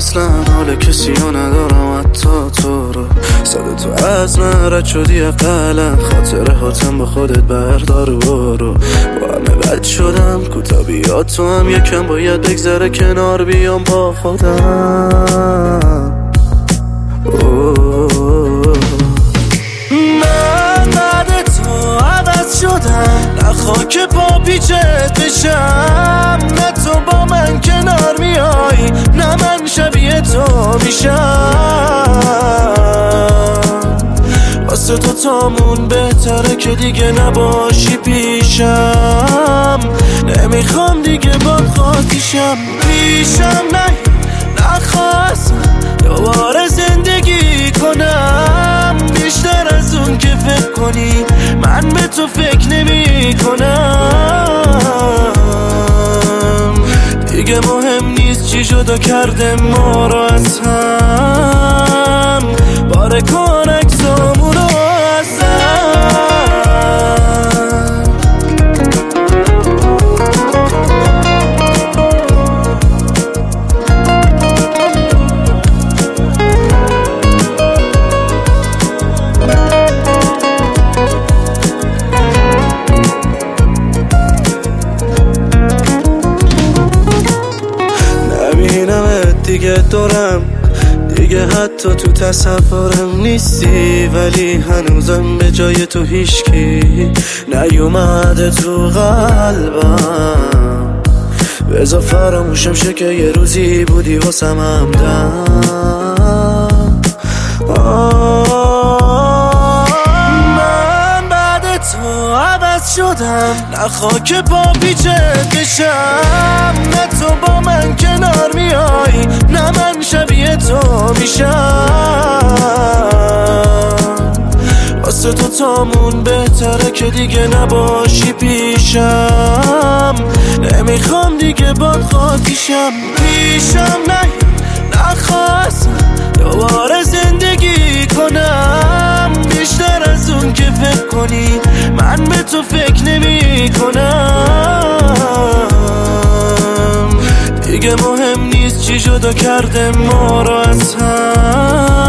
اصلا حال کسی رو ندارم حتی تو رو. صدا تو از من رد شدی قلم، خاطره هاتم با خودت بردار و برو. با همه بد شدم کوتا بیا تو هم یکم باید بگذره کنار بیام با خودم. من بعد تو عوض شدم، نه خاک پا پیچت بشم، نه تو با من کنار میای، نه من شبیه تو میشم. واسه تو تامون بهتره که دیگه نباشی پیشم، نمیخوام دیگه باد خاطیشم. پیشم نخواستم دوباره زندگی کنم، بیشتر از اون که فکر کنی من به تو فکر نمی کنم. دیگه مهم نیست چی جدا کرده ما رو از هم، باره کن عکسامون رو از هم. دیگه دورم، دیگه حتی تو تصورم نیستی، ولی هنوزم به جای تو هیچکی نیومده تو قلبم. بذار فراموشم شه که یه روزی بودی واسم همدم. من بعد تو عوض شدم، نه خاک پا پیچت بشم، نه تو با من کنار میای، نه من شبیه تو میشم. واسه تو تامون بهتره که دیگه نباشی پیشم، نمیخوام دیگه باد خاطیشم. پیشم نخواستم دوباره زندگی کنم، بیشتر از اون که فکر کنی من به تو فکر نمی کنم. دیگه مهم نیست چی جدا کرده ما رو از هم،